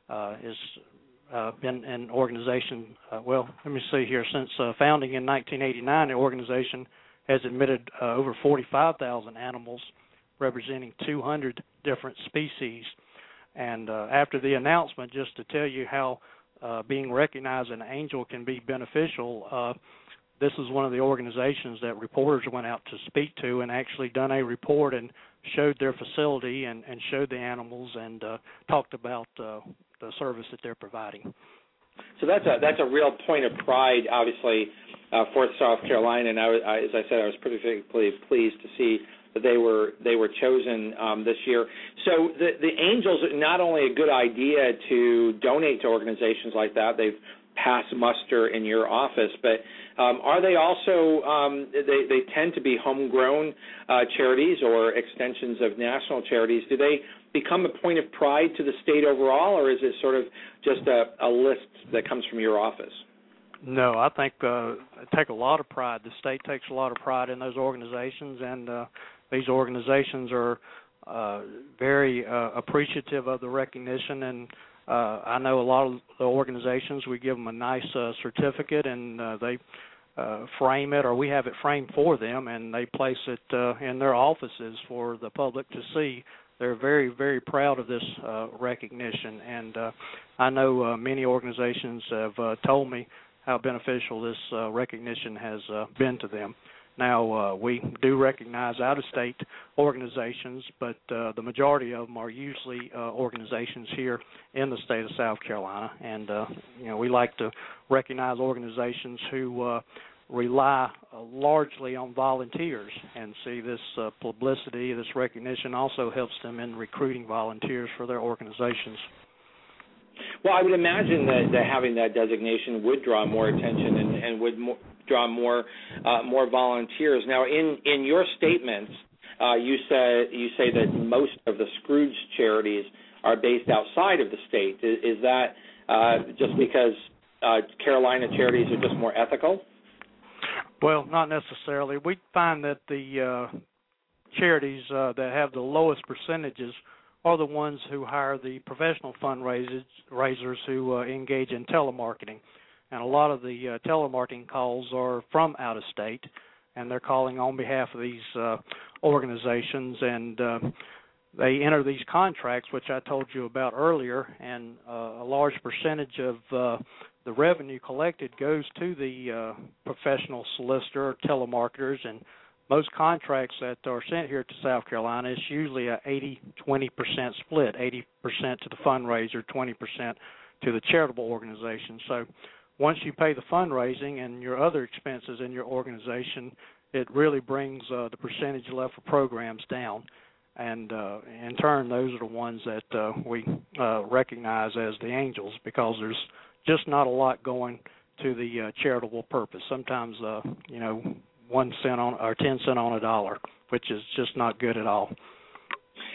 Has been an organization, since founding in 1989, the organization has admitted over 45,000 animals, representing 200 different species. And after the announcement, just to tell you how being recognized as an angel can be beneficial, this is one of the organizations that reporters went out to speak to and actually done a report and showed their facility and showed the animals and talked about the service that they're providing. So that's a real point of pride, obviously, for South Carolina. And as I said, I was particularly pleased to see that they were chosen this year. So the Angels are not only a good idea to donate to organizations like that, they've passed muster in your office, but are they also, they tend to be homegrown charities or extensions of national charities. Do they become a point of pride to the state overall, or is it sort of just a list that comes from your office? No, I think I take a lot of pride. The state takes a lot of pride in those organizations, and these organizations are very appreciative of the recognition. And I know a lot of the organizations, we give them a nice certificate, and they frame it, or we have it framed for them, and they place it in their offices for the public to see. They're very, very proud of this recognition, and I know many organizations have told me how beneficial this recognition has been to them. Now, we do recognize out-of-state organizations, but the majority of them are usually organizations here in the state of South Carolina, and we like to recognize organizations who rely largely on volunteers, and see this publicity, this recognition also helps them in recruiting volunteers for their organizations. Well, I would imagine that having that designation would draw more attention and would draw more volunteers. Now, in your statements, you say that most of the Scrooge charities are based outside of the state. Is that just because Carolina charities are just more ethical? Well, not necessarily. We find that the charities that have the lowest percentages are the ones who hire the professional fundraisers who engage in telemarketing. And a lot of the telemarketing calls are from out of state, and they're calling on behalf of these organizations, and they enter these contracts, which I told you about earlier, and a large percentage of the revenue collected goes to the professional solicitor or telemarketers, and most contracts that are sent here to South Carolina is usually a 80-20% split, 80% to the fundraiser, 20% to the charitable organization. So once you pay the fundraising and your other expenses in your organization, it really brings the percentage left for programs down. And in turn, those are the ones that we recognize as the Angels, because there's just not a lot going to the charitable purpose. Sometimes, 1 cent on or 10 cents on a dollar, which is just not good at all.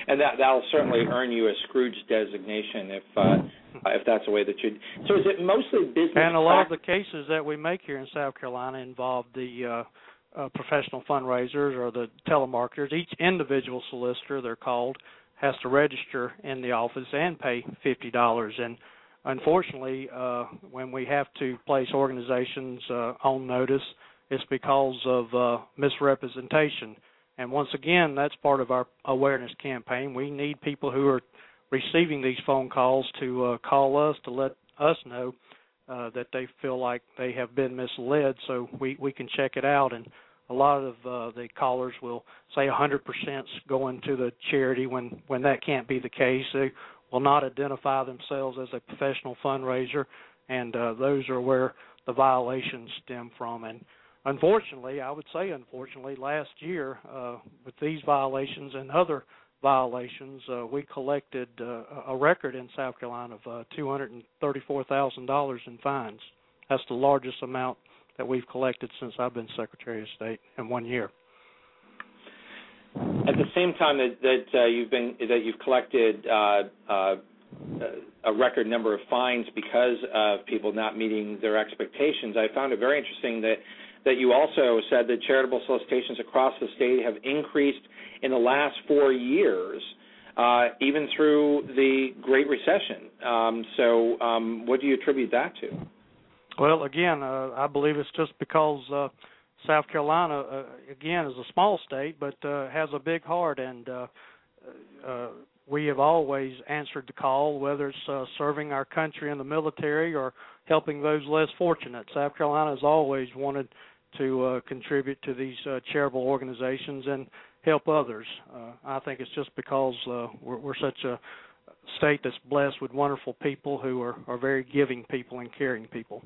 and that'll certainly earn you a Scrooge designation if that's the way that you. So is it mostly business? And a lot of the cases that we make here in South Carolina involve the professional fundraisers or the telemarketers. Each individual solicitor, they're called, has to register in the office and pay $50. And unfortunately, when we have to place organizations on notice, it's because of misrepresentation. And once again, that's part of our awareness campaign. We need people who are receiving these phone calls to call us to let us know that they feel like they have been misled, so we can check it out. And a lot of the callers will say 100% going to the charity when that can't be the case. They will not identify themselves as a professional fundraiser, and those are where the violations stem from. And unfortunately, I would say unfortunately, last year with these violations and other violations, we collected a record in South Carolina of $234,000 in fines. That's the largest amount that we've collected since I've been Secretary of State in 1 year. At the same time that you've collected a record number of fines because of people not meeting their expectations, I found it very interesting that you also said that charitable solicitations across the state have increased in the last 4 years, even through the Great Recession. So what do you attribute that to? Well, again, I believe it's just because South Carolina, again, is a small state, but has a big heart, and we have always answered the call, whether it's serving our country in the military or helping those less fortunate. South Carolina has always wanted to contribute to these charitable organizations and help others. I think it's just because we're such a state that's blessed with wonderful people who are very giving people and caring people.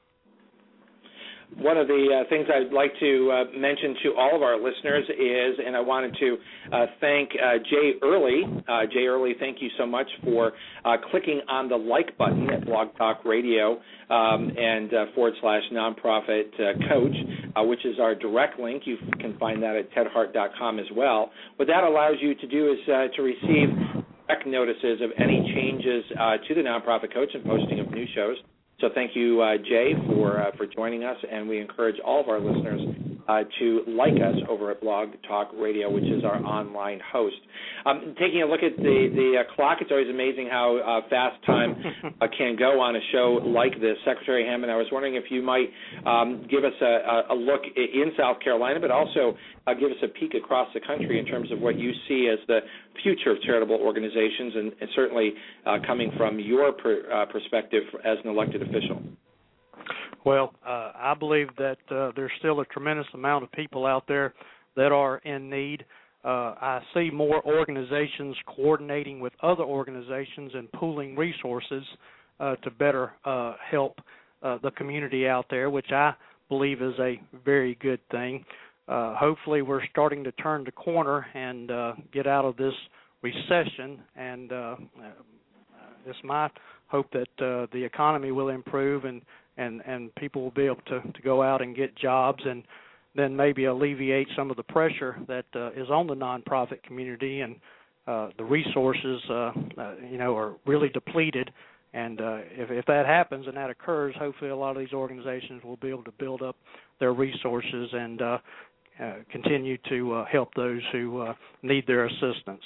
One of the things I'd like to mention to all of our listeners is, and I wanted to thank Jay Early. Jay Early, thank you so much for clicking on the like button at Blog Talk Radio and /nonprofit coach, which is our direct link. You can find that at tedhart.com as well. What that allows you to do is to receive direct notices of any changes to the Nonprofit Coach and posting of new shows. So thank you, Jay, for joining us, and we encourage all of our listeners to like us over at Blog Talk Radio, which is our online host. Taking a look at the clock, it's always amazing how fast time can go on a show like this. Secretary Hammond, I was wondering if you might give us a look in South Carolina, but also give us a peek across the country in terms of what you see as the future of charitable organizations, and certainly coming from your perspective as an elected official. Well, I believe that there's still a tremendous amount of people out there that are in need. I see more organizations coordinating with other organizations and pooling resources to better help the community out there, which I believe is a very good thing. Hopefully we're starting to turn the corner and get out of this recession, and it's my hope that the economy will improve and people will be able to go out and get jobs, and then maybe alleviate some of the pressure that is on the nonprofit community, and the resources are really depleted. And if that happens and that occurs, hopefully a lot of these organizations will be able to build up their resources and continue to help those who need their assistance.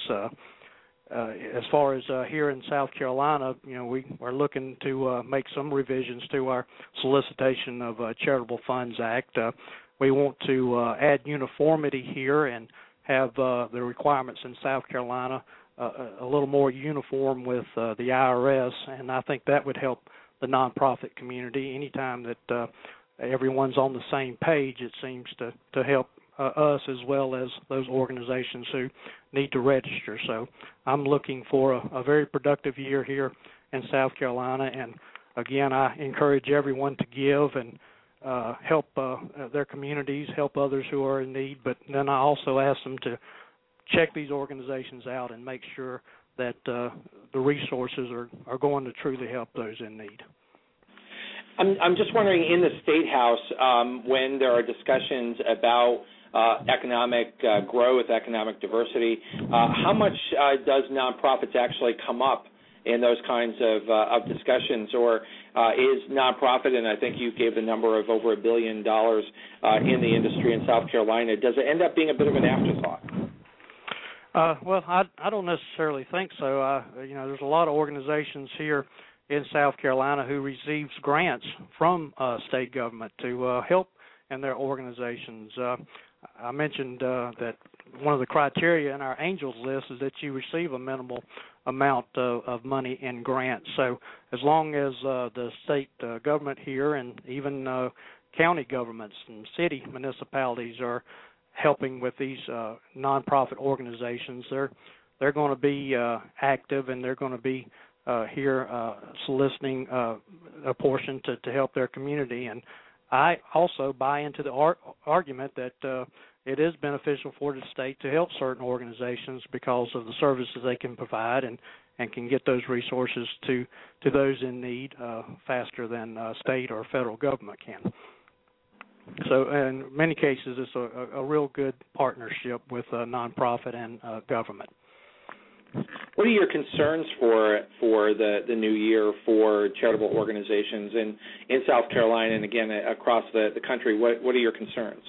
As far as here in South Carolina, we are looking to make some revisions to our Solicitation of Charitable Funds Act. We want to add uniformity here and have the requirements in South Carolina a little more uniform with the IRS, and I think that would help the nonprofit community. Anytime that everyone's on the same page, it seems to help us as well as those organizations who need to register. So I'm looking for a very productive year here in South Carolina, and again, I encourage everyone to give and help their communities, help others who are in need, but then I also ask them to check these organizations out and make sure that the resources are going to truly help those in need. I'm just wondering, in the State House, when there are discussions about economic growth, economic diversity. How much does nonprofits actually come up in those kinds of discussions, or is nonprofit, and I think you gave the number of over $1 billion in the industry in South Carolina, does it end up being a bit of an afterthought? Well, I don't necessarily think so. There's a lot of organizations here in South Carolina who receives grants from state government to help in their organizations. I mentioned that one of the criteria in our Angels list is that you receive a minimal amount of money in grants. So as long as the state government here and even county governments and city municipalities are helping with these nonprofit organizations, they're going to be active, and they're going to be here soliciting a portion to help their community. And I also buy into the argument that it is beneficial for the state to help certain organizations because of the services they can provide and can get those resources to those in need faster than state or federal government can. So in many cases, it's a real good partnership with nonprofit and government. What are your concerns for the new year for charitable organizations in South Carolina and, again, across the country? What are your concerns?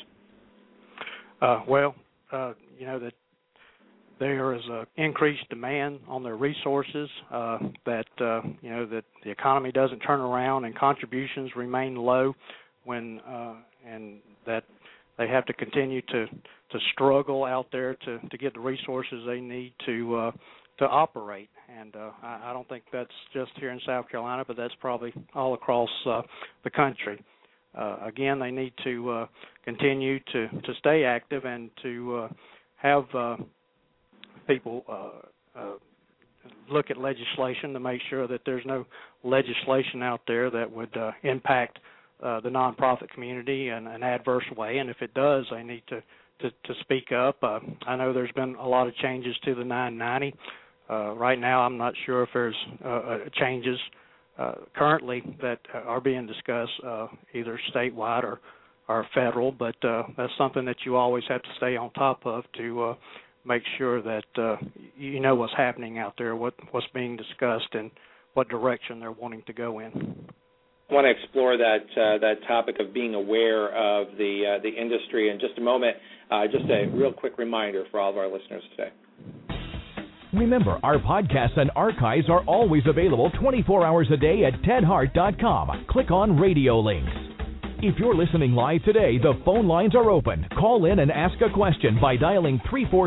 That there is an increased demand on their resources, that the economy doesn't turn around and contributions remain low and that they have to continue to struggle out there to get the resources they need to operate. And I don't think that's just here in South Carolina, but that's probably all across the country. Again, they need to continue to stay active and to have people look at legislation to make sure that there's no legislation out there that would impact the nonprofit community in an adverse way. And if it does, they need to speak up. I know there's been a lot of changes to the 990. Right now, I'm not sure if there's changes currently that are being discussed either statewide or federal, but that's something that you always have to stay on top of to make sure that you know what's happening out there, what's being discussed, and what direction they're wanting to go in. I want to explore that topic of being aware of the industry in just a moment. Just a real quick reminder for all of our listeners today. Remember, our podcasts and archives are always available 24 hours a day at tedhart.com. Click on Radio Links. If you're listening live today, the phone lines are open. Call in and ask a question by dialing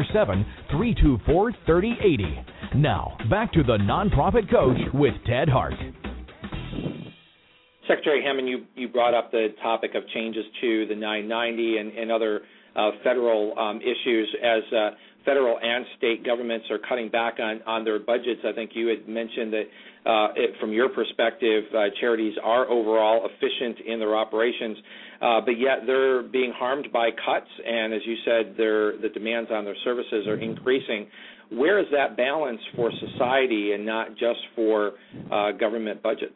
347-324-3080. Now, back to the Nonprofit Coach with Ted Hart. Secretary Hammond, you brought up the topic of changes to the 990 and other federal issues as federal and state governments are cutting back on their budgets. I think you had mentioned that from your perspective, charities are overall efficient in their operations, but yet they're being harmed by cuts, and as you said, the demands on their services are increasing. Where is that balance for society and not just for government budgets?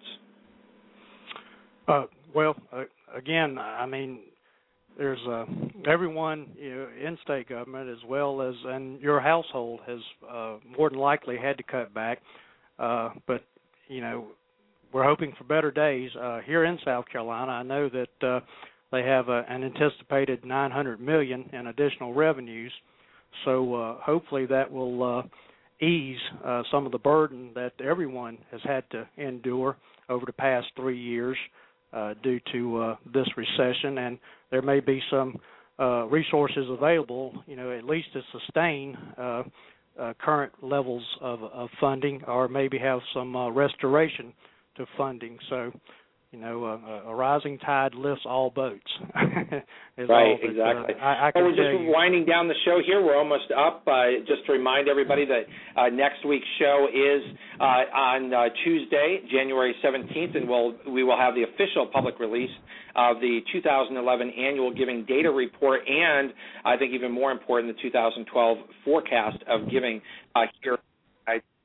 Again, I mean, there's everyone in state government as well as in your household has more than likely had to cut back, but we're hoping for better days. Here in South Carolina, I know that they have an anticipated $900 million in additional revenues, so hopefully that will ease some of the burden that everyone has had to endure over the past 3 years due to this recession, and there may be some resources available, at least to sustain current levels of funding, or maybe have some restoration to funding. So, a rising tide lifts all boats. Right, exactly. We're just winding down the show here. We're almost up. Just to remind everybody that next week's show is on Tuesday, January 17th, and we will have the official public release of the 2011 Annual Giving Data Report, and I think even more important, the 2012 forecast of giving here.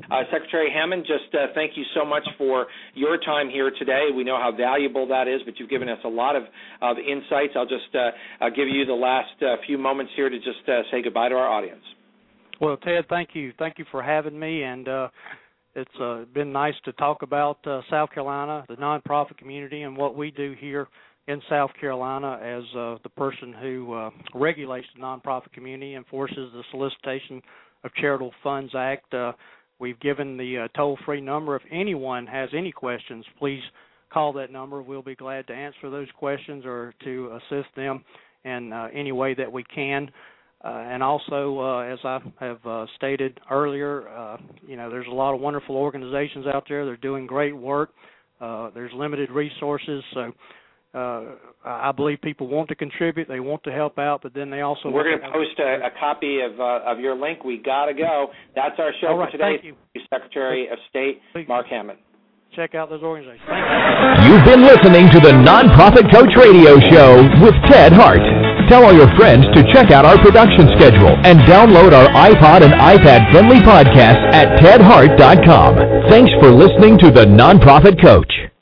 Secretary Hammond, just thank you so much for your time here today. We know how valuable that is, but you've given us a lot of insights. I'll just give you the last few moments here to just say goodbye to our audience. Well, Ted, thank you. Thank you for having me, and it's been nice to talk about South Carolina, the nonprofit community, and what we do here in South Carolina as the person who regulates the nonprofit community, enforces the Solicitation of Charitable Funds Act. We've given the toll-free number. If anyone has any questions, please call that number. We'll be glad to answer those questions or to assist them in any way that we can. And also, as I have stated earlier, there's a lot of wonderful organizations out there. They're doing great work. There's limited resources, so I believe people want to contribute. They want to help out, but then they also we're going to post a copy of your link. We got to go. That's our show for today. Thank you, Secretary of State Mark Hammond. Check out those organizations. Thank you. You've been listening to the Nonprofit Coach Radio Show with Ted Hart. Tell all your friends to check out our production schedule and download our iPod and iPad-friendly podcast at tedhart.com. Thanks for listening to the Nonprofit Coach.